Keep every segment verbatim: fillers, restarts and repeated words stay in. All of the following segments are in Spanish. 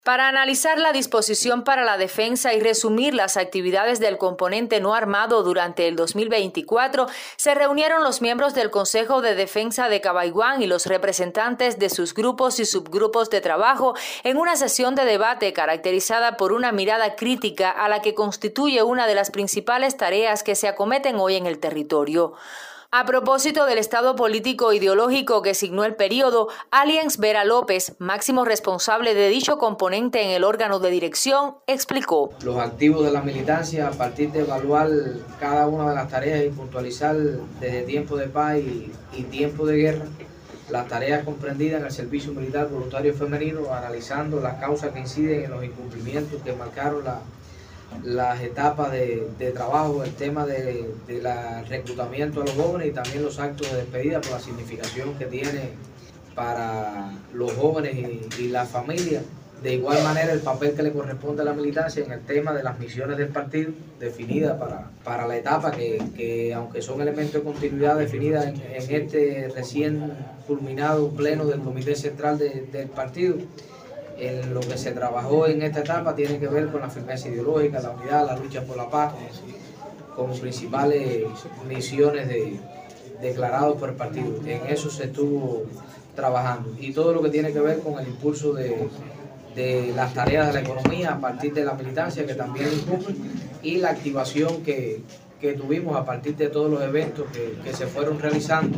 Para analizar la disposición para la defensa y resumir las actividades del componente no armado durante el dos mil veinticuatro, se reunieron los miembros del Consejo de Defensa de Cabaiguán y los representantes de sus grupos y subgrupos de trabajo en una sesión de debate caracterizada por una mirada crítica a la que constituye una de las principales tareas que se acometen hoy en el territorio. A propósito del estado político ideológico que signó el periodo, Aliens Vera López, máximo responsable de dicho componente en el órgano de dirección, explicó. Los activos de la militancia, a partir de evaluar cada una de las tareas y puntualizar desde tiempo de paz y, y tiempo de guerra, las tareas comprendidas en el servicio militar voluntario femenino, analizando las causas que inciden en los incumplimientos que marcaron la las etapas de, de trabajo, el tema de, de la reclutamiento a los jóvenes y también los actos de despedida por la significación que tiene para los jóvenes y, y las familias. De igual manera, el papel que le corresponde a la militancia en el tema de las misiones del partido, definidas para, para la etapa que, que, aunque son elementos de continuidad definidas en, en este recién culminado pleno del Comité Central de, del partido, en lo que se trabajó en esta etapa tiene que ver con la firmeza ideológica, la unidad, la lucha por la paz, como principales misiones de, declaradas por el partido. En eso se estuvo trabajando. Y todo lo que tiene que ver con el impulso de, de las tareas de la economía a partir de la militancia, que también incumple, y la activación que, que tuvimos a partir de todos los eventos que, que se fueron realizando,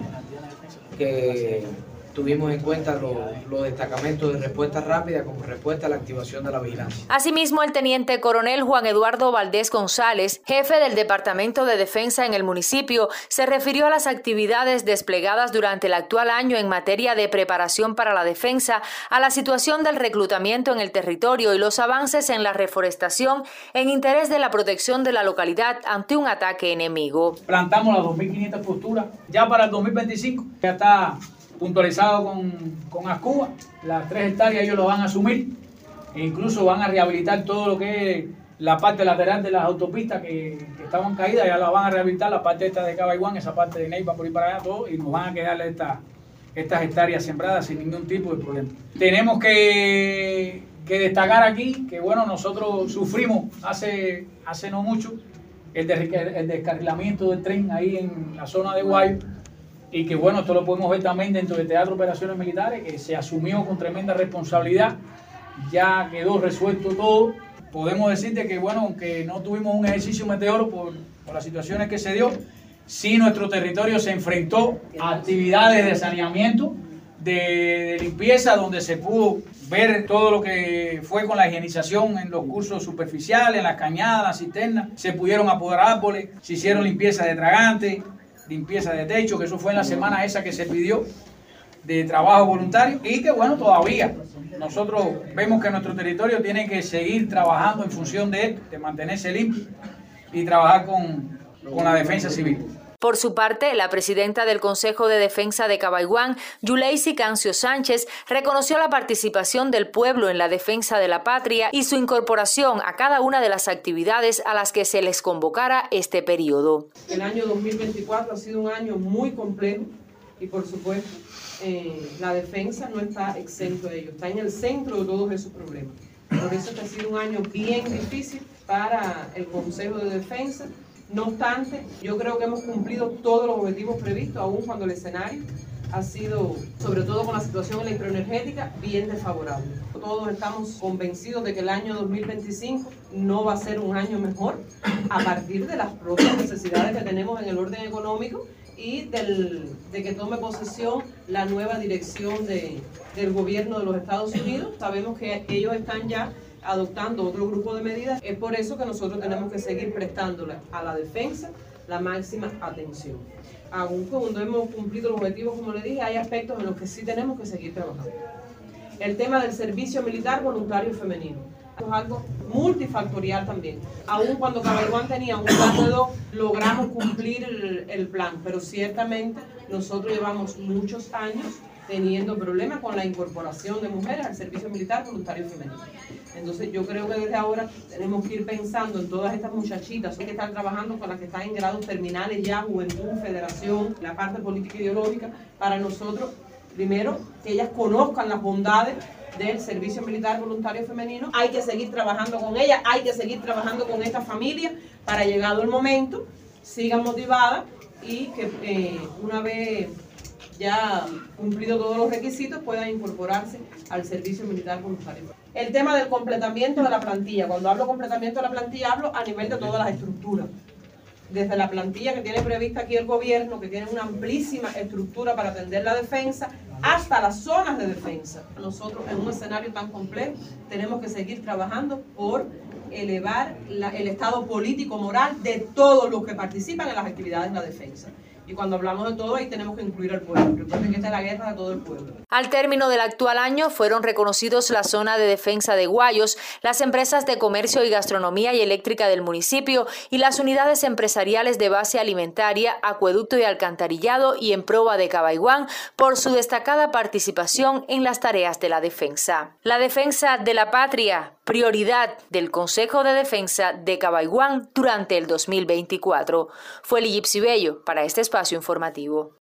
que tuvimos en cuenta los, los destacamentos de respuesta rápida como respuesta a la activación de la vigilancia. Asimismo, el teniente coronel Juan Eduardo Valdés González, jefe del Departamento de Defensa en el municipio, se refirió a las actividades desplegadas durante el actual año en materia de preparación para la defensa, a la situación del reclutamiento en el territorio y los avances en la reforestación en interés de la protección de la localidad ante un ataque enemigo. Plantamos las dos mil quinientas posturas, ya para el dos mil veinticinco ya está puntualizado con, con ASCUBA, las tres hectáreas ellos lo van a asumir e incluso van a rehabilitar todo lo que es la parte lateral de las autopistas que, que estaban caídas, ya la van a rehabilitar, la parte esta de Cabaiguán, esa parte de Neiva por ahí para allá, todo, y nos van a quedar esta, estas hectáreas sembradas sin ningún tipo de problema. Tenemos que, que destacar aquí que bueno, nosotros sufrimos hace, hace no mucho el, de, el descarrilamiento del tren ahí en la zona de Guayo, y que bueno, esto lo podemos ver también dentro del Teatro de Operaciones Militares, que se asumió con tremenda responsabilidad, ya quedó resuelto todo. Podemos decirte que bueno, aunque no tuvimos un ejercicio meteoro por, por las situaciones que se dio, sí nuestro territorio se enfrentó a actividades de saneamiento, de, de limpieza, donde se pudo ver todo lo que fue con la higienización en los cursos superficiales, en las cañadas, las cisternas, se pudieron apodar árboles, se hicieron limpieza de tragantes, limpieza de techo, que eso fue en la semana esa que se pidió de trabajo voluntario, y que bueno, todavía nosotros vemos que nuestro territorio tiene que seguir trabajando en función de esto, de mantenerse limpio y trabajar con, con la defensa civil. Por su parte, la presidenta del Consejo de Defensa de Cabaiguán, Yuleisi Cancio Sánchez, reconoció la participación del pueblo en la defensa de la patria y su incorporación a cada una de las actividades a las que se les convocara este periodo. El año dos mil veinticuatro ha sido un año muy complejo y, por supuesto, eh, la defensa no está exento de ello, está en el centro de todos esos problemas. Por eso ha sido un año bien difícil para el Consejo de Defensa. No obstante, yo creo que hemos cumplido todos los objetivos previstos, aun cuando el escenario ha sido, sobre todo con la situación electroenergética, bien desfavorable. Todos estamos convencidos de que el año dos mil veinticinco no va a ser un año mejor a partir de las propias necesidades que tenemos en el orden económico y del, de que tome posesión la nueva dirección de, del gobierno de los Estados Unidos. Sabemos que ellos están ya adoptando otro grupo de medidas. Es por eso que nosotros tenemos que seguir prestándole a la defensa la máxima atención. Aun cuando hemos cumplido los objetivos, como le dije, hay aspectos en los que sí tenemos que seguir trabajando. El tema del servicio militar voluntario femenino es algo multifactorial también. Aun cuando Cabaiguán tenía un plan de dos, logramos cumplir el, el plan, pero ciertamente nosotros llevamos muchos años teniendo problemas con la incorporación de mujeres al servicio militar voluntario femenino. Entonces yo creo que desde ahora tenemos que ir pensando en todas estas muchachitas que están trabajando con las que están en grados terminales ya, juventud, federación, la parte política ideológica, para nosotros, primero, que ellas conozcan las bondades del Servicio Militar Voluntario Femenino. Hay que seguir trabajando con ella, hay que seguir trabajando con esta familia para, llegado el momento, sigan motivadas y que eh, una vez ya cumplido todos los requisitos puedan incorporarse al Servicio Militar Voluntario. El tema del completamiento de la plantilla. Cuando hablo completamiento de la plantilla, hablo a nivel de todas las estructuras. Desde la plantilla que tiene prevista aquí el gobierno, que tiene una amplísima estructura para atender la defensa, hasta las zonas de defensa. Nosotros, en un escenario tan complejo, tenemos que seguir trabajando por elevar la, el estado político-moral de todos los que participan en las actividades de la defensa. Y cuando hablamos de todo, ahí tenemos que incluir al pueblo. Recuerden que esta es la guerra de todo el pueblo. Al término del actual año fueron reconocidos la zona de defensa de Guayos, las empresas de comercio y gastronomía y eléctrica del municipio y las unidades empresariales de base alimentaria, acueducto y alcantarillado y en proa de Cabaiguán por su destacada participación en las tareas de la defensa. La defensa de la patria, prioridad del Consejo de Defensa de Cabaiguán durante el dos mil veinticuatro. Fue Liyipsi Bello para este espacio informativo.